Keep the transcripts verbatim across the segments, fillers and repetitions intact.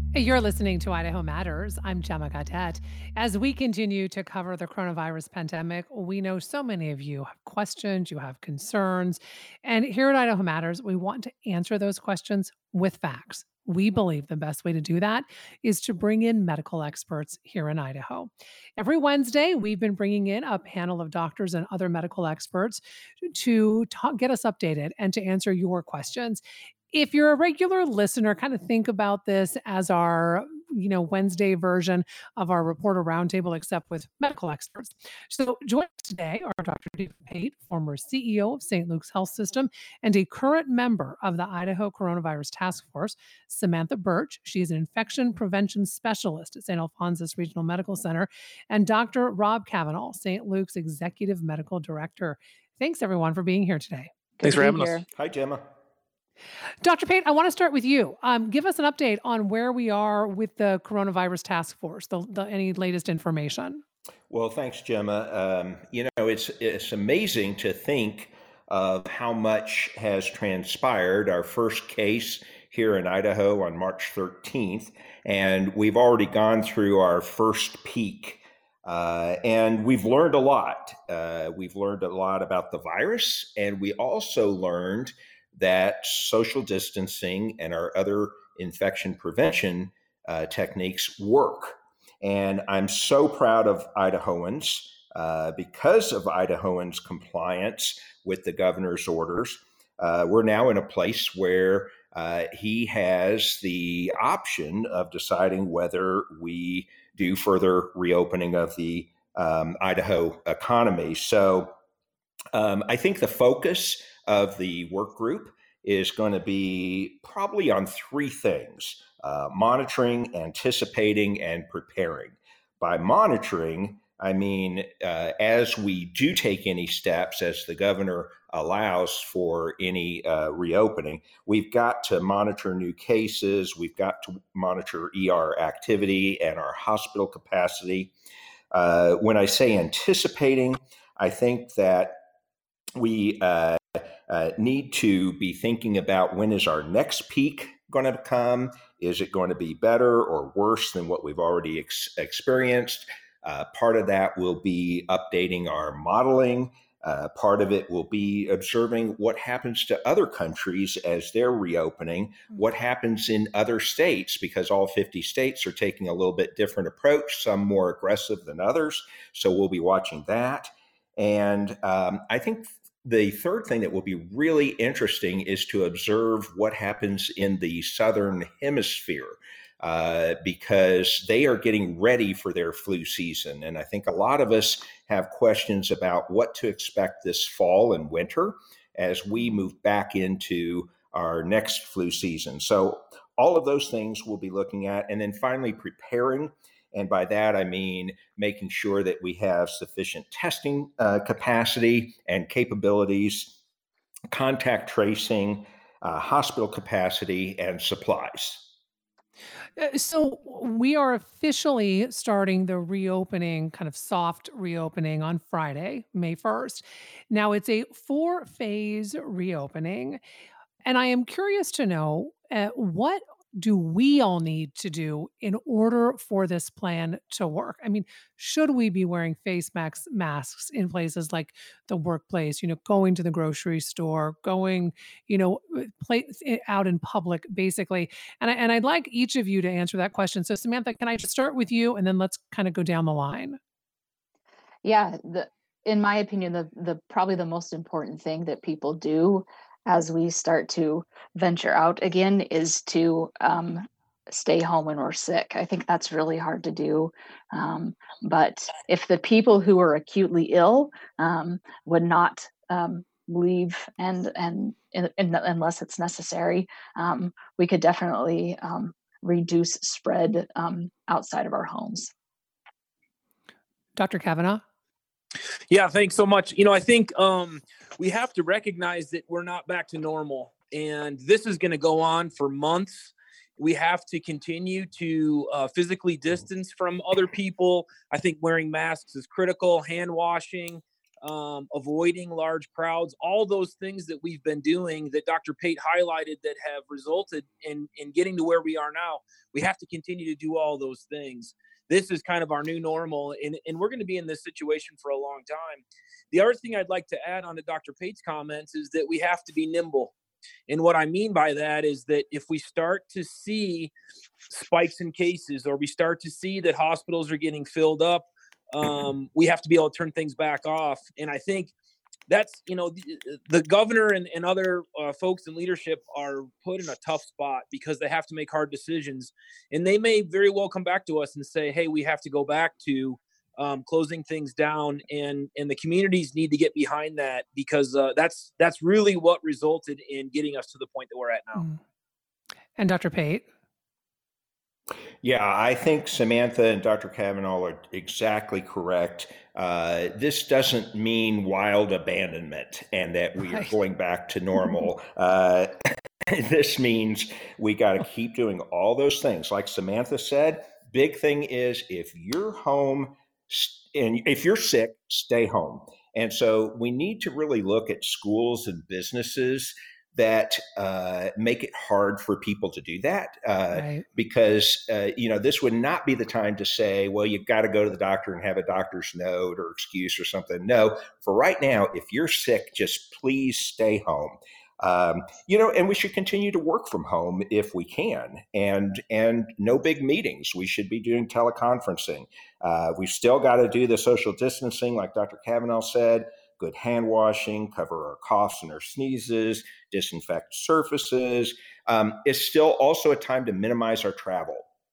You're listening to Idaho Matters. I'm Gemma Gadet. As we continue to cover the coronavirus pandemic, we know so many of you have questions, you have concerns. And here at Idaho Matters, we want to answer those questions with facts. We believe the best way to do that is to bring in medical experts here in Idaho. Every Wednesday, we've been bringing in a panel of doctors and other medical experts to talk, get us updated and to answer your questions. If you're a regular listener, kind of think about this as our, you know, Wednesday version of our reporter roundtable, except with medical experts. So join us today are Doctor David Pate, former C E O of Saint Luke's Health System and a current member of the Idaho Coronavirus Task Force, Samantha Birch. She is an infection prevention specialist at Saint Alphonsus Regional Medical Center, and Doctor Rob Cavanaugh, Saint Luke's Executive Medical Director. Thanks, everyone, for being here today. Good Thanks to for be having here. us. Hi, Gemma. Doctor Pate, I want to start with you. Um, give us an update on where we are with the coronavirus task force, the, the, any latest information. Well, thanks, Gemma. Um, you know, it's it's amazing to think of how much has transpired. Our first case here in Idaho on March thirteenth, and we've already gone through our first peak. Uh, and we've learned a lot. Uh, we've learned a lot about the virus, and we also learned that social distancing and our other infection prevention uh, techniques work. And I'm so proud of Idahoans uh, because of Idahoans' compliance with the governor's orders. Uh, we're now in a place where uh, he has the option of deciding whether we do further reopening of the um, Idaho economy. So um, I think the focus of the work group is going to be probably on three things: uh, monitoring, anticipating, and preparing. By monitoring, I mean, uh, as we do take any steps, as the governor allows for any uh, reopening, we've got to monitor new cases, we've got to monitor E R activity and our hospital capacity. Uh, when I say anticipating, I think that we uh, uh, need to be thinking about when is our next peak going to come? Is it going to be better or worse than what we've already ex- experienced? Uh, part of that will be updating our modeling. Uh, part of it will be observing what happens to other countries as they're reopening, what happens in other states, because all fifty states are taking a little bit different approach, some more aggressive than others. So we'll be watching that. And um, I think the third thing that will be really interesting is to observe what happens in the Southern Hemisphere, uh, because they are getting ready for their flu season. And I think a lot of us have questions about what to expect this fall and winter as we move back into our next flu season. So all of those things we'll be looking at. And then finally, preparing. And by that, I mean making sure that we have sufficient testing uh, capacity and capabilities, contact tracing, uh, hospital capacity, and supplies. Uh, So we are officially starting the reopening, kind of soft reopening on Friday, May first. Now it's a four phase reopening. And I am curious to know uh, what do we all need to do in order for this plan to work? I mean, should we be wearing face masks, masks in places like the workplace, you know, going to the grocery store, going, you know, uh, play, eh, out in public, basically? And, I, and I'd like each of you to answer that question. So, Samantha, can I just start with you and then let's kind of go down the line? Yeah, the in my opinion, the the probably the most important thing that people do as we start to venture out again is to um, stay home when we're sick. I think that's really hard to do. Um, but if the people who are acutely ill um, would not um, leave and and in, in, unless it's necessary, um, we could definitely um, reduce spread um, outside of our homes. Doctor Kavanaugh? Yeah, thanks so much. You know, I think um, we have to recognize that we're not back to normal, and this is going to go on for months. We have to continue to uh, physically distance from other people. I think wearing masks is critical, hand washing, um, avoiding large crowds, all those things that we've been doing that Doctor Pate highlighted that have resulted in, in getting to where we are now. We have to continue to do all those things. This is kind of our new normal, and, and we're going to be in this situation for a long time. The other thing I'd like to add on to Doctor Pate's comments is that we have to be nimble. And what I mean by that is that if we start to see spikes in cases, or we start to see that hospitals are getting filled up, um, we have to be able to turn things back off. And I think that's, you know, the, the governor and, and other uh, folks in leadership are put in a tough spot because they have to make hard decisions. And they may very well come back to us and say, hey, we have to go back to um, closing things down. And, and the communities need to get behind that, because uh, that's, that's really what resulted in getting us to the point that we're at now. Mm. And Doctor Pate? Yeah, I think Samantha and Doctor Cavanaugh are exactly correct. Uh, this doesn't mean wild abandonment and that we are going back to normal. uh, this means we got to keep doing all those things. Like Samantha said, big thing is if you're home and if you're sick, stay home. And so we need to really look at schools and businesses that uh, make it hard for people to do that, uh, right. because, uh, you know, this would not be the time to say, well, you've got to go to the doctor and have a doctor's note or excuse or something. No, for right now, if you're sick, just please stay home. Um, you know, and we should continue to work from home if we can, and and no big meetings. We should be doing teleconferencing. Uh, we've still got to do the social distancing, like Doctor Cavanaugh said. Good hand washing, cover our coughs and our sneezes, disinfect surfaces. Um, it's still also a time to minimize our travel.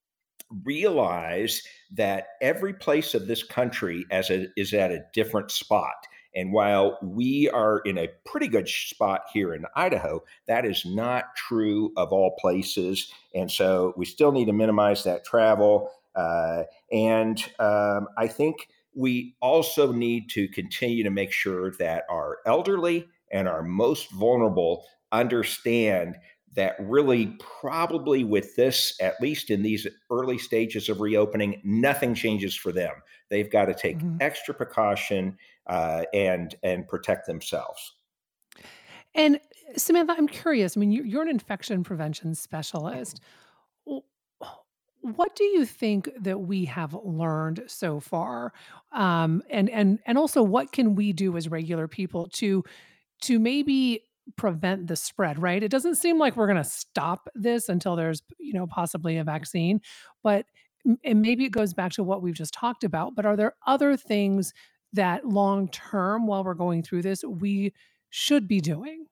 Realize that every place of this country as a, is at a different spot. And while we are in a pretty good spot here in Idaho, that is not true of all places. And so we still need to minimize that travel. Uh, and um, I think we also need to continue to make sure that our elderly and our most vulnerable understand that really probably with this, at least in these early stages of reopening, nothing changes for them. They've got to take mm-hmm. extra precaution uh, and and protect themselves. And Samantha, I'm curious. I mean, you're an infection prevention specialist. What do you think that we have learned so far? Um, and and and also, what can we do as regular people to to maybe prevent the spread? Right? It doesn't seem like we're going to stop this until there's, you know, possibly a vaccine, but and maybe it goes back to what we've just talked about. But are there other things that long term, while we're going through this, we should be doing?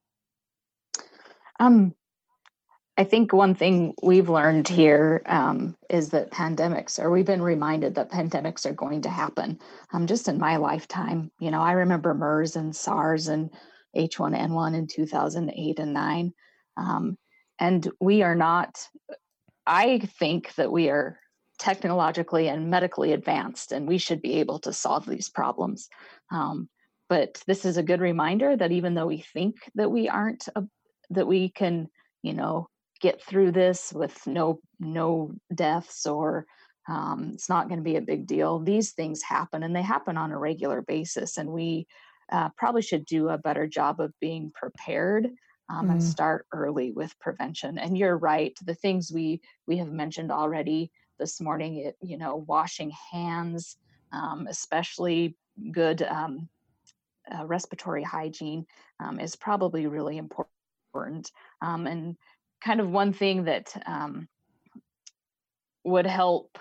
Um. I think one thing we've learned here um, is that pandemics, or we've been reminded that pandemics are going to happen. Um, just in my lifetime, you know, I remember MERS and SARS and H one N one in two thousand eight and nine. Um, and we are not, I think that we are technologically and medically advanced, and we should be able to solve these problems. Um, but this is a good reminder that even though we think that we aren't, a, that we can, you know, get through this with no no deaths, or um, it's not going to be a big deal. These things happen, and they happen on a regular basis, and we uh, probably should do a better job of being prepared um, mm. and start early with prevention. And you're right, the things we we have mentioned already this morning, it, you know, washing hands, um, especially good um, uh, respiratory hygiene um, is probably really important. Um, and kind of one thing that um, would help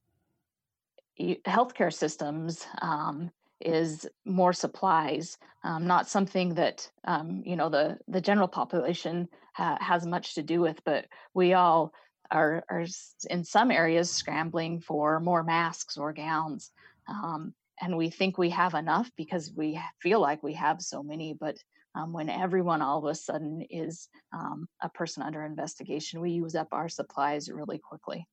healthcare systems um, is more supplies. Um, not something that um, you know the the general population ha- has much to do with, but we all are, are in some areas scrambling for more masks or gowns, um, and we think we have enough because we feel like we have so many, but Um, when everyone all of a sudden is um, a person under investigation, we use up our supplies really quickly.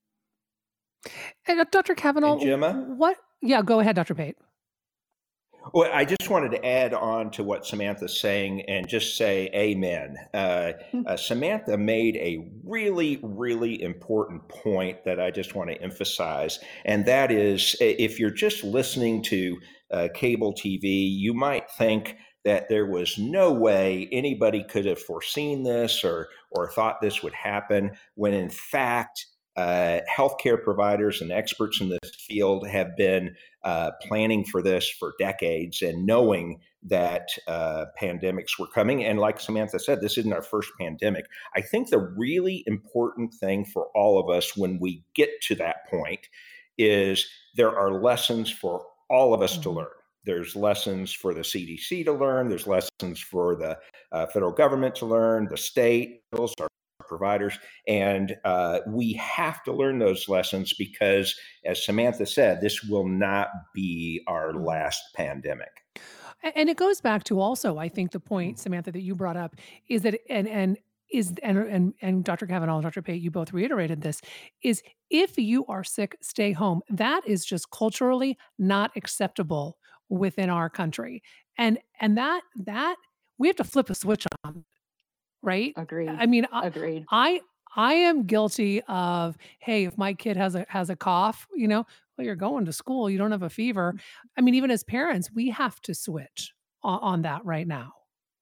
And uh, Doctor Cavanaugh, and Gemma? What? Yeah, go ahead, Doctor Pate. Well, I just wanted to add on to what Samantha's saying and just say amen. Uh, uh, Samantha made a really, really important point that I just want to emphasize. And that is, if you're just listening to uh, cable T V, you might think that there was no way anybody could have foreseen this or or thought this would happen, when in fact, uh, healthcare providers and experts in this field have been uh, planning for this for decades and knowing that uh, pandemics were coming. And like Samantha said, this isn't our first pandemic. I think the really important thing for all of us when we get to that point is there are lessons for all of us to learn. There's lessons for the C D C to learn. There's lessons for the uh, federal government to learn, the state, our providers. And uh, we have to learn those lessons because, as Samantha said, this will not be our last pandemic. And it goes back to also, I think the point, Samantha, that you brought up is that, and, and, is and and and Doctor Kavanaugh and Doctor Pate, you both reiterated this, is if you are sick, stay home. That is just culturally not acceptable within our country. And and that that we have to flip a switch on, right? Agreed. I mean, I Agreed. I, I am guilty of, hey, if my kid has a has a cough, you know, well, you're going to school, you don't have a fever. I mean, even as parents, we have to switch on, on that right now.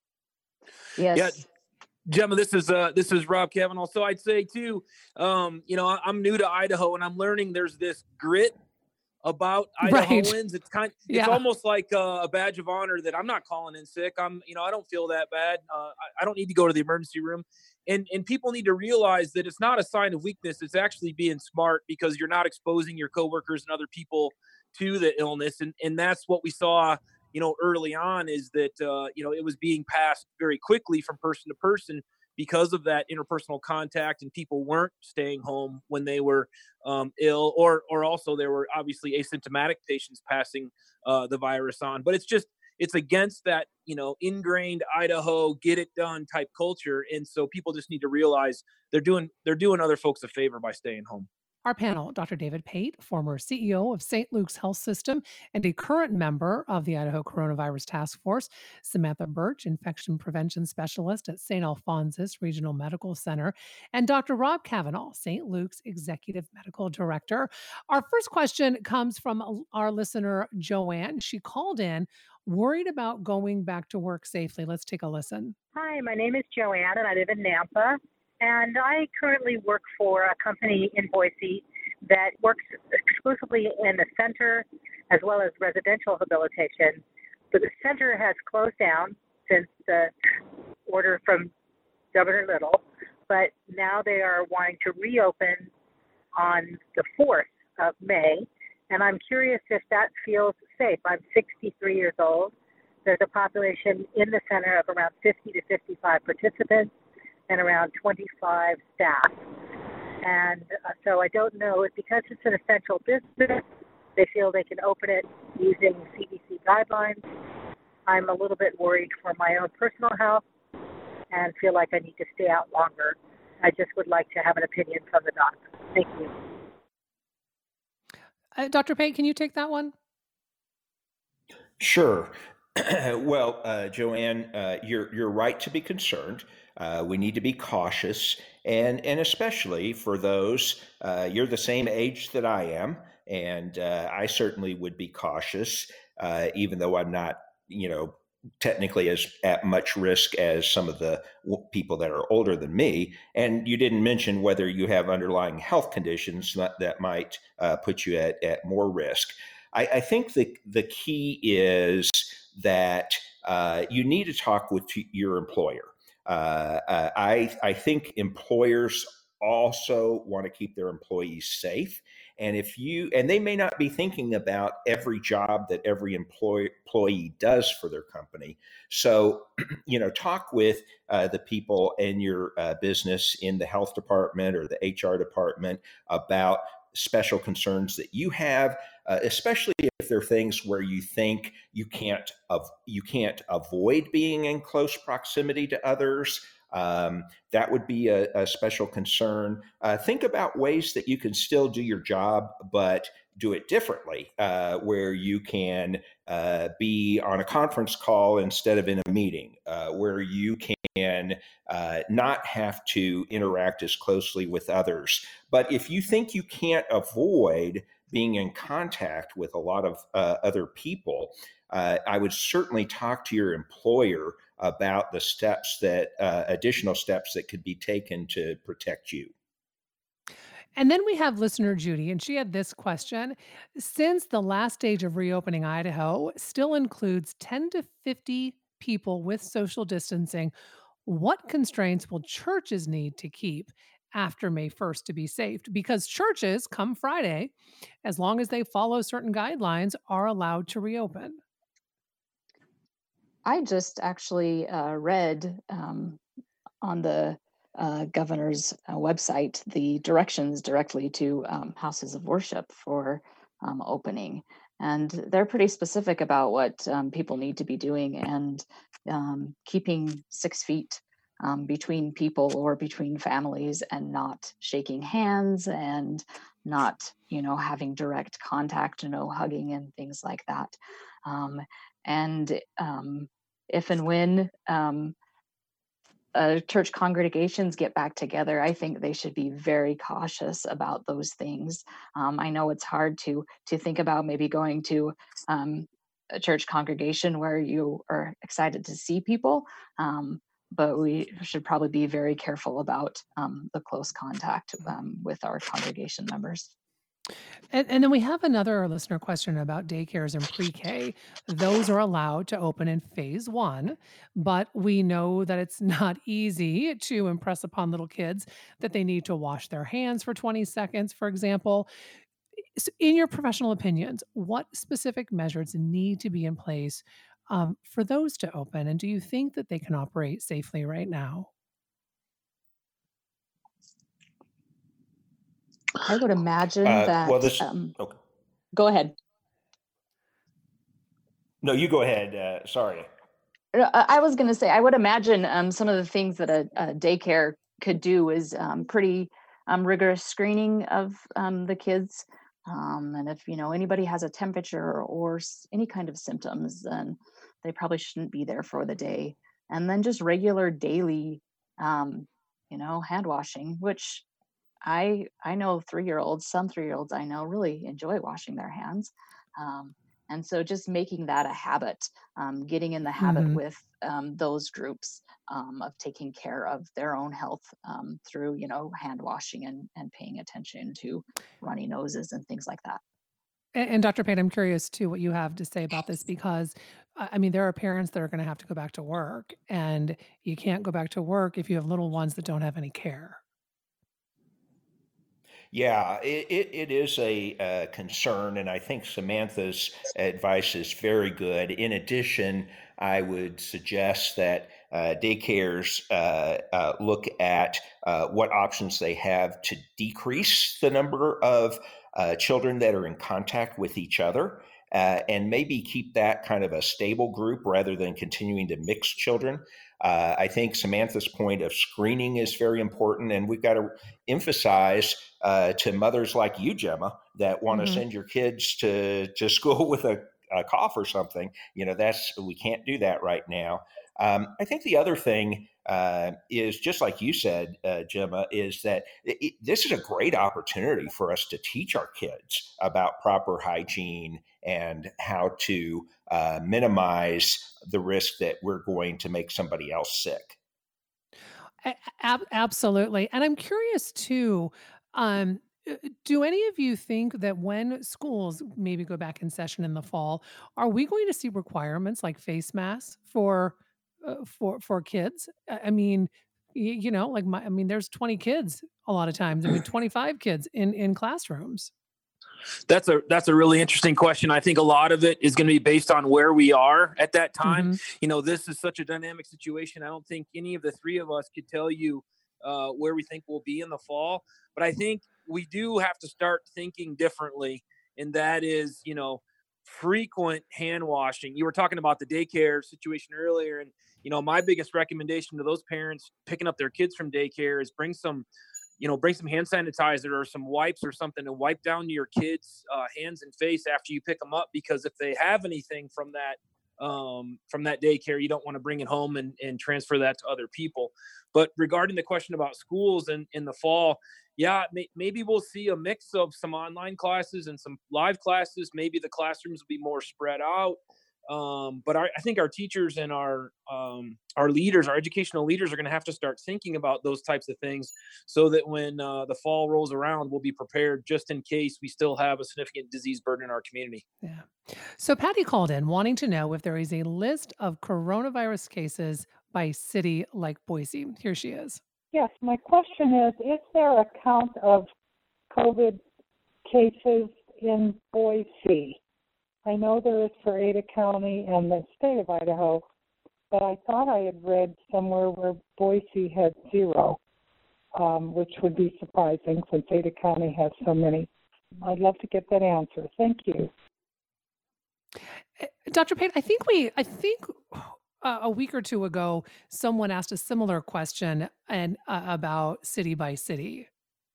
Yes. Yeah. Gemma, this is uh, this is Rob Kavanaugh. So I'd say too, um, you know, I- I'm new to Idaho, and I'm learning there's this grit about Right. Idahoans. It's kind, it's Yeah. almost like uh, a badge of honor that I'm not calling in sick. I'm, you know, I don't feel that bad. Uh, I, I don't need to go to the emergency room. And and people need to realize that it's not a sign of weakness. It's actually being smart because you're not exposing your coworkers and other people to the illness. And and that's what we saw, you know, early on, is that, uh, you know, it was being passed very quickly from person to person because of that interpersonal contact, and people weren't staying home when they were um, ill, or or also there were obviously asymptomatic patients passing uh, the virus on. But it's just, it's against that, you know, ingrained Idaho get it done type culture, and so people just need to realize they're doing they're doing other folks a favor by staying home. Our panel, Doctor David Pate, former C E O of Saint Luke's Health System and a current member of the Idaho Coronavirus Task Force; Samantha Birch, Infection Prevention Specialist at Saint Alphonsus Regional Medical Center; and Doctor Rob Kavanaugh, Saint Luke's Executive Medical Director. Our first question comes from our listener, Joanne. She called in worried about going back to work safely. Let's take a listen. Hi, my name is Joanne, and I live in Nampa. And I currently work for a company in Boise that works exclusively in the center as well as residential rehabilitation. But the center has closed down since the order from Governor Little, but now they are wanting to reopen on the fourth of May. And I'm curious if that feels safe. I'm sixty-three years old. There's a population in the center of around fifty to fifty-five participants and around twenty-five staff. And uh, so I don't know, because it's an essential business, they feel they can open it using C D C guidelines. I'm a little bit worried for my own personal health and feel like I need to stay out longer. I just would like to have an opinion from the doctor. Thank you. Uh, Doctor Pate, can you take that one? Sure. Well, uh, Joanne, uh, you're you're right to be concerned. Uh, we need to be cautious, and and especially for those, uh, you're the same age that I am, and uh, I certainly would be cautious, uh, even though I'm not, you know, technically as at much risk as some of the w- people that are older than me. And you didn't mention whether you have underlying health conditions that, that might uh, put you at, at more risk. I, I think the the key is that uh, you need to talk with t- your employer. Uh, uh, I I think employers also want to keep their employees safe, and if you and they may not be thinking about every job that every employee employee does for their company. So, you know, talk with uh, the people in your uh, business, in the health department or the H R department, about special concerns that you have, uh, especially if there are things where you think you can't av- you can't avoid being in close proximity to others. Um, that would be a, a special concern. Uh, think about ways that you can still do your job, but do it differently, uh, where you can uh, be on a conference call instead of in a meeting, uh, where you can uh, not have to interact as closely with others. But if you think you can't avoid being in contact with a lot of uh, other people, uh, I would certainly talk to your employer about the steps that uh, additional steps that could be taken to protect you. And then we have listener Judy, and she had this question. Since the last stage of reopening Idaho still includes ten to fifty people with social distancing, what constraints will churches need to keep after May first to be safe? Because churches, come Friday, as long as they follow certain guidelines, are allowed to reopen. I just actually uh, read um, on the uh, governor's uh, website the directions directly to um, houses of worship for um, opening. And they're pretty specific about what um, people need to be doing and um, keeping six feet um, between people or between families and not shaking hands and not, you know, having direct contact, no hugging and things like that. Um, and um, if and when um, uh, church congregations get back together, I think they should be very cautious about those things. Um, I know it's hard to to think about maybe going to um, a church congregation where you are excited to see people, um, but we should probably be very careful about um, the close contact um, with our congregation members. And, and then we have another listener question about daycares and pre-K. Those are allowed to open in phase one, but we know that it's not easy to impress upon little kids that they need to wash their hands for twenty seconds, for example. S- In your professional opinions, what specific measures need to be in place um, for those to open? And do you think that they can operate safely right now? I would imagine Uh, well, that. this, Um, okay. go ahead. No, you go ahead. Uh, sorry. Uh, I I was going to say, I would imagine um, some of the things that a, a daycare could do is um, pretty um, rigorous screening of um, the kids. Um, and if, you know, anybody has a temperature or s- any kind of symptoms, then they probably shouldn't be there for the day. And then just regular daily, um, you know, hand washing, which I I know three-year-olds, some three-year-olds I know really enjoy washing their hands. Um, and so just making that a habit, um, getting in the habit Hmm. with um, those groups um, of taking care of their own health um, through, you know, hand washing and, and paying attention to runny noses and things like that. And, and doctor Payne, I'm curious too what you have to say about this because I I mean, there are parents that are going to have to go back to work, and you can't go back to work if you have little ones that don't have any care. Yeah, it, it, it is a uh, concern, and I think Samantha's advice is very good. In addition, I would suggest that uh, daycares uh, uh, look at uh, what options they have to decrease the number of uh, children that are in contact with each other. Uh, and maybe keep that kind of a stable group rather than continuing to mix children. Uh, I think Samantha's point of screening is very important, and we've got to emphasize uh, to mothers like you, Gemma, that want to Hmm. send your kids to to school with a, a cough or something. You know, that's we can't do that right now. Um, I think the other thing uh, is just like you said, uh, Gemma, is that it, it- this is a great opportunity for us to teach our kids about proper hygiene and how to uh, minimize the risk that we're going to make somebody else sick. A- ab- absolutely. And I'm curious too. Um, uh, do any of you think that when schools maybe go back in session in the fall, are we going to see requirements like face masks for uh, for for kids? I I mean, y- you know, like my, I mean, there's twenty kids a lot of times. I mean, twenty-five kids in in classrooms. That's a that's a really interesting question. I think a lot of it is going to be based on where we are at that time. Hmm. You know, this is such a dynamic situation. I don't think any of the three of us could tell you uh, where we think we'll be in the fall. But I think we do have to start thinking differently, and that is, you know, frequent hand washing. You were talking about the daycare situation earlier, and you know, my biggest recommendation to those parents picking up their kids from daycare is bring some you know, bring some hand sanitizer or some wipes or something to wipe down your kids' uh, hands and face after you pick them up. Because if they have anything from that um, from that daycare. You don't want to bring it home and, and transfer that to other people. But regarding the question about schools in, in the fall, yeah, may, maybe we'll see a mix of some online classes and some live classes. Maybe the classrooms will be more spread out. Um, but our, I think our teachers and our um, our leaders, our educational leaders, are going to have to start thinking about those types of things, so that when uh, the fall rolls around, we'll be prepared just in case we still have a significant disease burden in our community. Yeah. So Patty called in wanting to know if there is a list of coronavirus cases by city like Boise. Here she is. Yes, my question is, is there a count of COVID cases in Boise? I know there is for Ada County and the state of Idaho, but I thought I had read somewhere where Boise had zero, um, which would be surprising since Ada County has so many. I'd love to get that answer. Thank you. Doctor Pate, I think we, I think uh, a week or two ago, someone asked a similar question and uh, about city by city.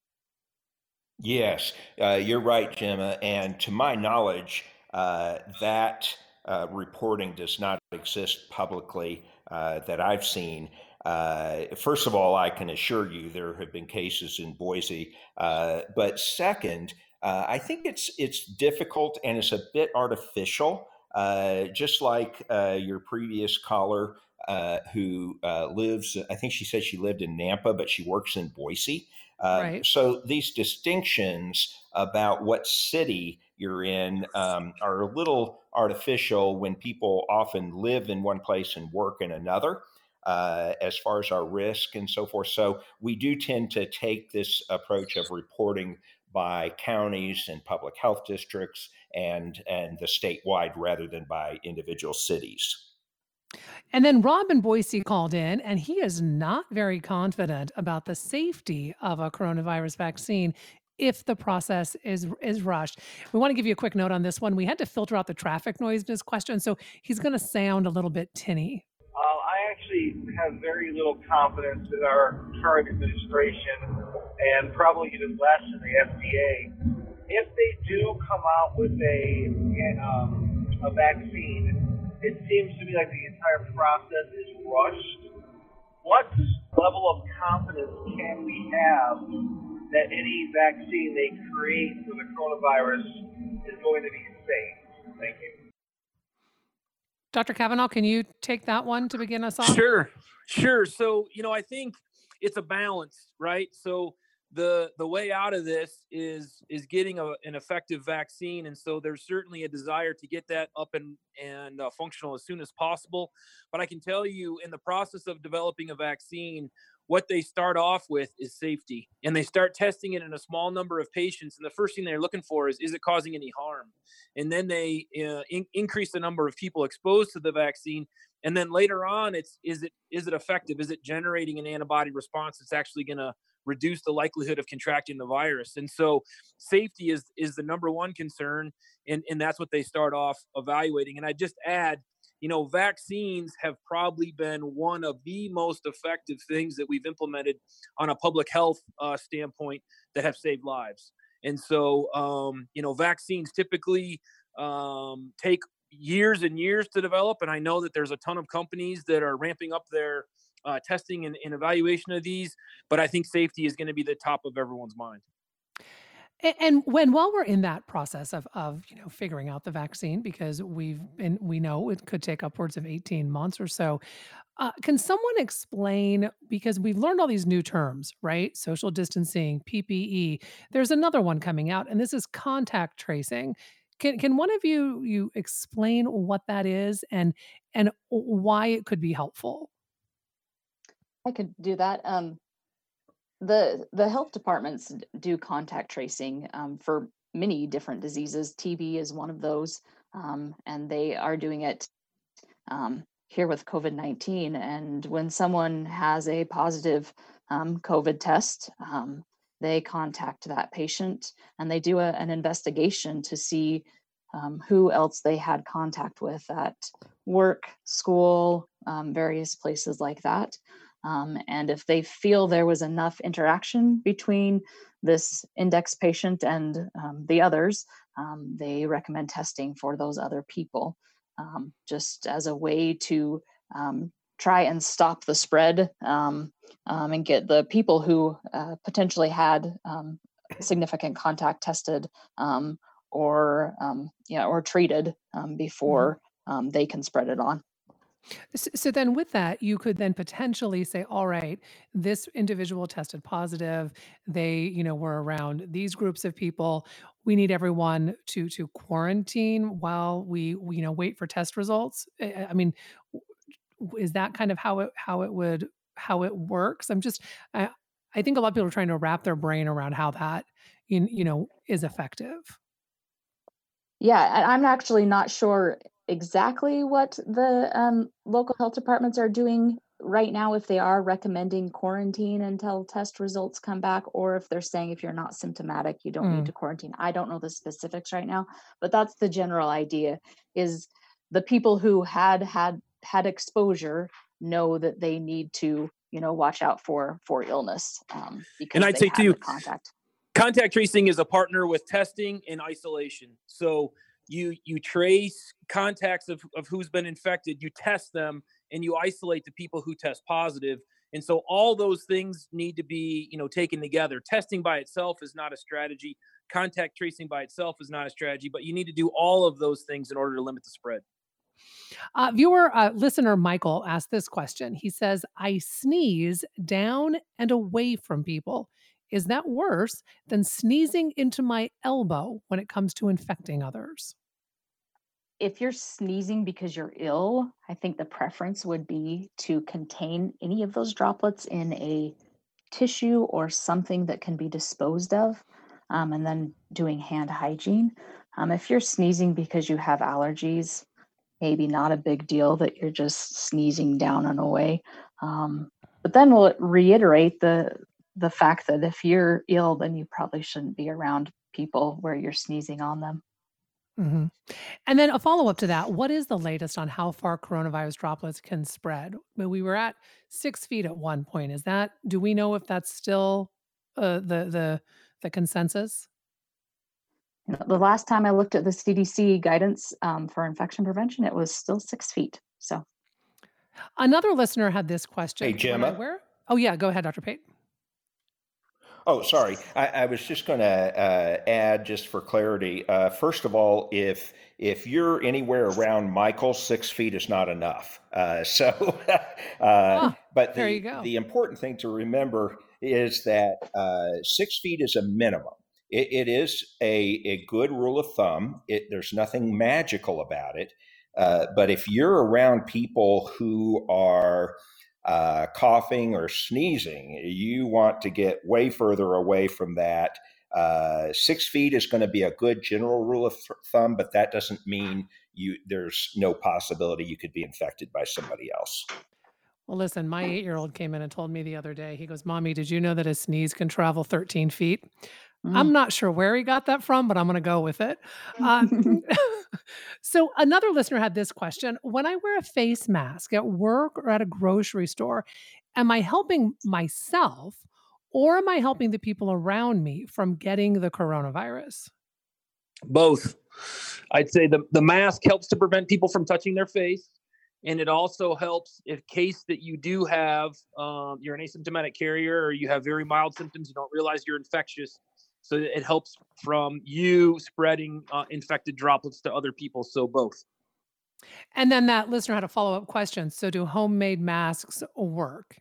Yes, uh, you're right, Gemma. And to my knowledge, uh, that uh, reporting does not exist publicly uh, that I've seen. Uh, first of all, I can assure you there have been cases in Boise. Uh, but second, uh, I think it's it's difficult and it's a bit artificial. Uh, just like uh, your previous caller uh, who uh, lives, I think she said she lived in Nampa, but she works in Boise. Uh, Right. so these distinctions about what city you're in um, are a little artificial when people often live in one place and work in another, uh, as far as our risk and so forth. So we do tend to take this approach of reporting by counties and public health districts and and the statewide rather than by individual cities. And then Rob in Boise called in, and he is not very confident about the safety of a coronavirus vaccine if the process is is rushed. We want to give you a quick note on this one. We had to filter out the traffic noise in his question, so he's going to sound a little bit tinny. Uh, I actually have very little confidence in our current administration, and probably even less in the F D A. If they do come out with a um, a vaccine, it seems to me like the entire process is rushed. What level of confidence can we have that any vaccine they create for the coronavirus is going to be safe? Thank you. Doctor Kavanaugh, can you take that one to begin us off? Sure, sure. So, you know, I think it's a balance, right? So the the way out of this is is getting a, an effective vaccine, and so there's certainly a desire to get that up and and uh, functional as soon as possible. But I can tell you, in the process of developing a vaccine, what they start off with is safety, and they start testing it in a small number of patients. And the first thing they're looking for is, is it causing any harm? And then they uh, in, increase the number of people exposed to the vaccine. And then later on, it's, is it, is it effective? Is it generating an antibody response that's actually going to reduce the likelihood of contracting the virus? And so safety is, is the number one concern. And, and that's what they start off evaluating. And I just add, you know, vaccines have probably been one of the most effective things that we've implemented on a public health uh, standpoint that have saved lives. And so, um, you know, vaccines typically um, take years and years to develop. And I know that there's a ton of companies that are ramping up their uh, testing and, and evaluation of these, but I think safety is going to be the top of everyone's mind. A- And when while we're in that process of of you know figuring out the vaccine, because we've been we know it could take upwards of eighteen months or so, uh, can someone explain, because we've learned all these new terms, right? Social distancing, P P E. There's another one coming out, and this is contact tracing. Can can one of you you explain what that is and and why it could be helpful? I could do that. Um, the the health departments d- do contact tracing um, for many different diseases. T B is one of those, um, and they are doing it um, here with COVID nineteen. And when someone has a positive um, COVID test, um, they contact that patient and they do a, an investigation to see um, who else they had contact with at work, school, um, various places like that. Um, and if they feel there was enough interaction between this index patient and um, the others, um, they recommend testing for those other people. um, just as a way to um, try and stop the spread um, um, and get the people who uh, potentially had um, significant contact tested um, or um, yeah, or treated um, before um, they can spread it on. S- So then with that, you could then potentially say, all right, this individual tested positive. They, you know, were around these groups of people. We need everyone to to quarantine while we, we, you know, wait for test results. I I- I mean, w- is that kind of how it how it would how it works? I'm just I I think a lot of people are trying to wrap their brain around how that you, you know is effective. Yeah, and I'm actually not sure exactly what the um, local health departments are doing right now, if they are recommending quarantine until test results come back, or if they're saying if you're not symptomatic, you don't need Mm. to quarantine. I don't know the specifics right now, but that's the general idea is the people who had had had exposure know that they need to, you know, watch out for for illness um, And because I'd they say had too, the contact. contact tracing is a partner with testing and isolation. So you you trace contacts of, of who's been infected, you test them, and you isolate the people who test positive. And so all those things need to be, you know, taken together. Testing by itself is not a strategy. Contact tracing by itself is not a strategy, but you need to do all of those things in order to limit the spread. Uh, viewer, uh, listener Michael asked this question. He says, I sneeze down and away from people. Is that worse than sneezing into my elbow when it comes to infecting others? If you're sneezing because you're ill, I think the preference would be to contain any of those droplets in a tissue or something that can be disposed of, um, and then doing hand hygiene. Um, if you're sneezing because you have allergies, maybe not a big deal that you're just sneezing down and away. Um, but then we'll reiterate the the fact that if you're ill, then you probably shouldn't be around people where you're sneezing on them. Mhm. And then a follow-up to that, what is the latest on how far coronavirus droplets can spread? I mean, we were at six feet at one point. Is that do we know if that's still, uh, the the the consensus? You know, the last time I looked at the C D C guidance um, for infection prevention, it was still six feet. So Another listener had this Hey, question, "When I Gemma. wear" Oh, yeah, go ahead, Doctor Pate. Oh, sorry. I, I was just going to uh, add, just for clarity. Uh, first of all, if if you're anywhere around Michael, six feet is not enough. Uh, so, uh, Ah, but there you the go. the important thing to remember is that uh, six feet is a minimum. It, it is a, a good rule of thumb. It, there's nothing magical about it. Uh, but if you're around people who are uh, coughing or sneezing, you want to get way further away from that. Uh, six feet is going to be a good general rule of th- thumb, but that doesn't mean you there's no possibility you could be infected by somebody else. Well, listen, my eight-year-old came in and told me the other day, he goes, "Mommy, did you know that a sneeze can travel thirteen feet?" I'm mm. not sure where he got that from, but I'm gonna go with it. Uh, so another listener had this question: When I wear a face mask at work or at a grocery store, am I helping myself or am I helping the people around me from getting the coronavirus? Both. I'd say the, the mask helps to prevent people from touching their face. And it also helps in case that you do have, um, you're an asymptomatic carrier or you have very mild symptoms, you don't realize you're infectious. So it helps from you spreading uh, infected droplets to other people. So both. And then that listener had a follow-up question. So do homemade masks work?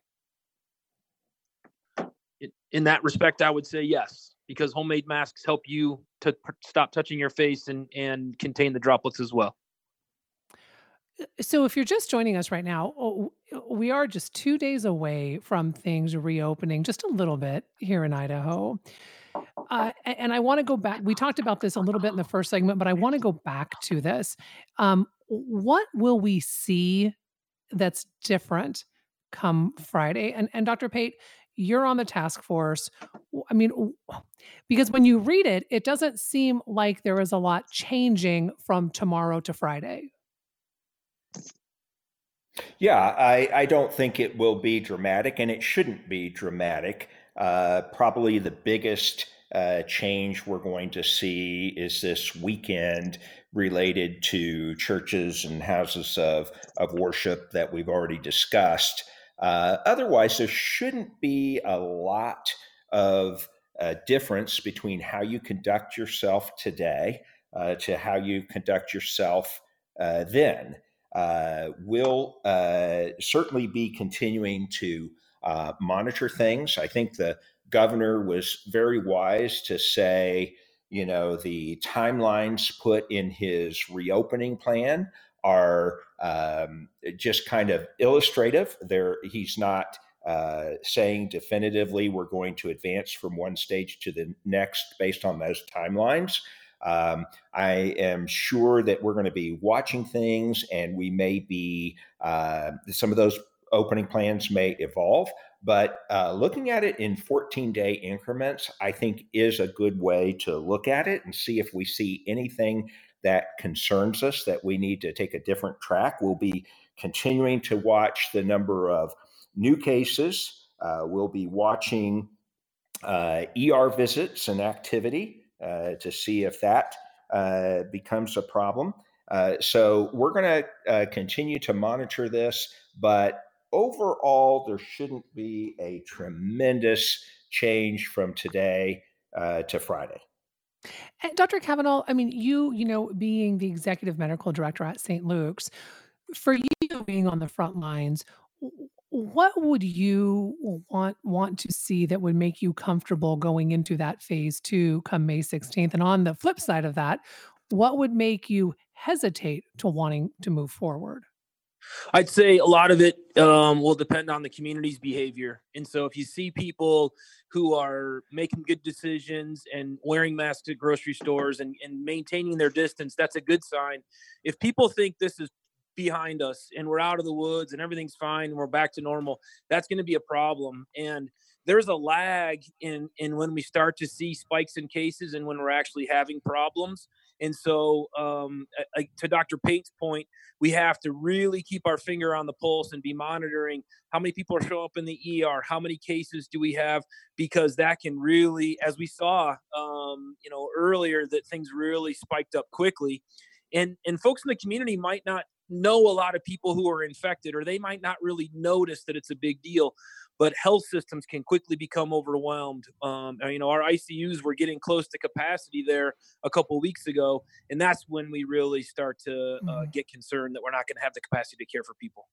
In, in that respect, I would say yes, because homemade masks help you to p- stop touching your face and, and contain the droplets as well. So if you're just joining us right now, oh, we are just two days away from things reopening just a little bit here in Idaho. Uh, a- and I want to go back. We talked about this a little bit in the first segment, but I want to go back to this. Um, what will we see that's different come Friday? And and Doctor Pate, you're on the task force. W- I mean, w- because when you read it, it doesn't seem like there is a lot changing from tomorrow to Friday. Yeah, I, I don't think it will be dramatic, and it shouldn't be dramatic. Uh, probably the biggest uh, change we're going to see is this weekend related to churches and houses of, of worship that we've already discussed. Uh, otherwise, there shouldn't be a lot of uh, difference between how you conduct yourself today uh, to how you conduct yourself uh, then. Uh, we'll uh, certainly be continuing to uh, monitor things. I think the governor was very wise to say, you know, the timelines put in his reopening plan are um, just kind of illustrative. There, he's not uh, saying definitively we're going to advance from one stage to the next based on those timelines. Um, I am sure that we're going to be watching things, and we may be, uh, some of those opening plans may evolve, but uh, looking at it in fourteen day increments, I think is a good way to look at it and see if we see anything that concerns us that we need to take a different track. We'll be continuing to watch the number of new cases. Uh, we'll be watching uh, E R visits and activity uh, to see if that uh, becomes a problem. Uh, so we're going to uh, continue to monitor this, but overall, there shouldn't be a tremendous change from today uh, to Friday. And Doctor Cavanaugh, I mean, you, you know, being the executive medical director at Saint Luke's, for you being on the front lines, w- what would you want want to see that would make you comfortable going into that phase two come May sixteenth? And on the flip side of that, what would make you hesitate to wanting to move forward? I'd say a lot of it um, will depend on the community's behavior. And so if you see people who are making good decisions and wearing masks at grocery stores and, and maintaining their distance, that's a good sign. If people think this is behind us and we're out of the woods and everything's fine and we're back to normal, that's going to be a problem. And there's a lag in in when we start to see spikes in cases and when we're actually having problems. And so um, I, to Doctor Pate's point, we have to really keep our finger on the pulse and be monitoring how many people are showing up in the E R, how many cases do we have, because that can really, as we saw, um, you know, earlier, that things really spiked up quickly. And, and folks in the community might not know a lot of people who are infected, or they might not really notice that it's a big deal, but health systems can quickly become overwhelmed. Um, you know, our I C Us were getting close to capacity there a couple of weeks ago, and that's when we really start to uh, Mhm. get concerned that we're not going to have the capacity to care for people.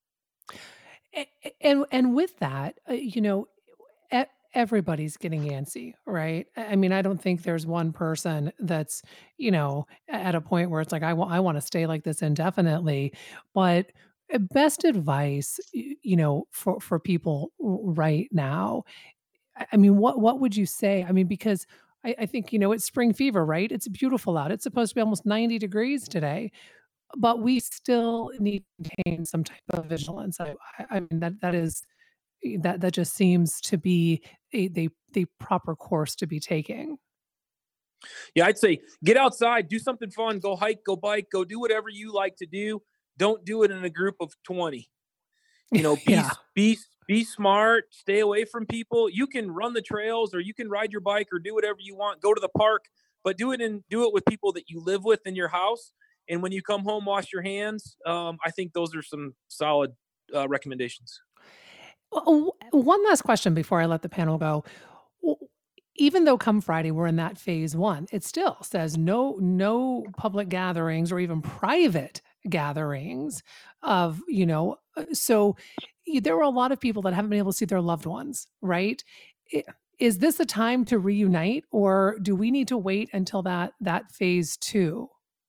A- a- And and with that, uh, you know, e- everybody's getting antsy, right? I I mean, I don't think there's one person that's, you know, a- at a point where it's like, I want, I want to stay like this indefinitely. But uh, best advice, y- you know, for for people r- right now. I I mean, what what would you say? I mean, because I, I think, you know, it's spring fever, right? It's beautiful out. It's supposed to be almost ninety degrees today, but we still need to maintain some type of vigilance. I, I I mean, that that is Eh, that that just seems to be a the the proper course to be taking. Yeah, I'd say get outside, do something fun, go hike, go bike, go do whatever you like to do. Don't do it in a group of twenty. You know, be Yeah. be be smart, stay away from people. You can run the trails or you can ride your bike or do whatever you want, go to the park, but do it in do it with people that you live with in your house. And when you come home, wash your hands. Um, I think those are some solid uh, recommendations. Oh, one last question before I let the panel go. W Even though come Friday, we're in that phase one, it still says no no public gatherings or even private gatherings of, you know, uh, so y there were a lot of people that haven't been able to see their loved ones, right? I Is this a time to reunite, or do we need to wait until that that phase two?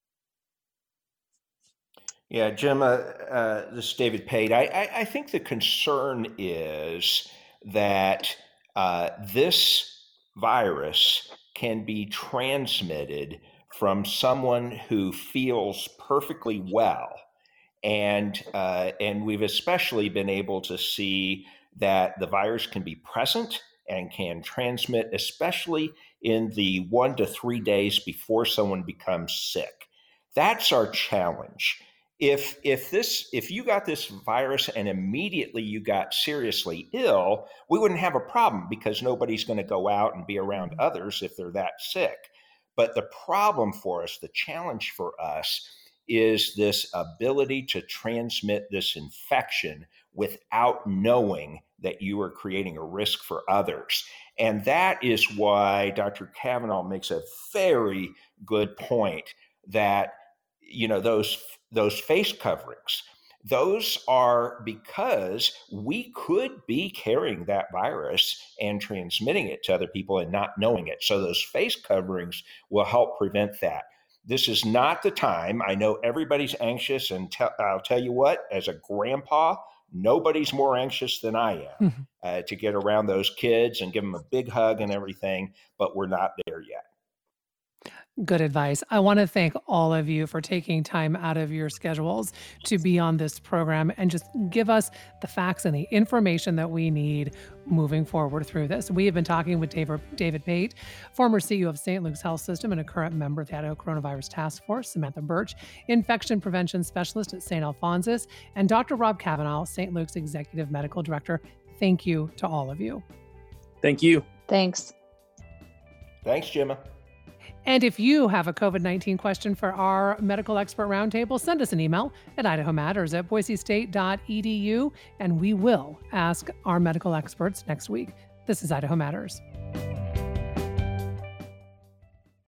Yeah, Jim, uh, uh, this is David Pate. I, I, I think the concern is that uh, this virus can be transmitted from someone who feels perfectly well. And, uh, and we've especially been able to see that the virus can be present and can transmit, especially in the one to three days before someone becomes sick. That's our challenge if if this if you got this virus and immediately you got seriously ill, we wouldn't have a problem because nobody's going to go out and be around Mhm. others if they're that sick. But the problem for us, the challenge for us, is this ability to transmit this infection without knowing that you are creating a risk for others. And that is why Doctor Kavanaugh makes a very good point that, you know, those those face coverings, those are because we could be carrying that virus and transmitting it to other people and not knowing it. So those face coverings will help prevent that. This is not the time. I know everybody's anxious, and te- I'll tell you what, as a grandpa, nobody's more anxious than I am Mhm. uh, to get around those kids and give them a big hug and everything, but we're not there yet. Good advice. I want to thank all of you for taking time out of your schedules to be on this program and just give us the facts and the information that we need moving forward through this. We have been talking with David, David Pate, former C E O of Saint Luke's Health System and a current member of the Idaho Coronavirus Task Force, Samantha Birch, infection prevention specialist at Saint Alphonsus, and Doctor Rob Kavanaugh, Saint Luke's executive medical director. Thank you to all of you. Thank you. Thanks. Thanks, Gemma. And if you have a COVID nineteen question for our medical expert roundtable, send us an email at idaho matters at boise state dot e d u, and we will ask our medical experts next week. This is Idaho Matters.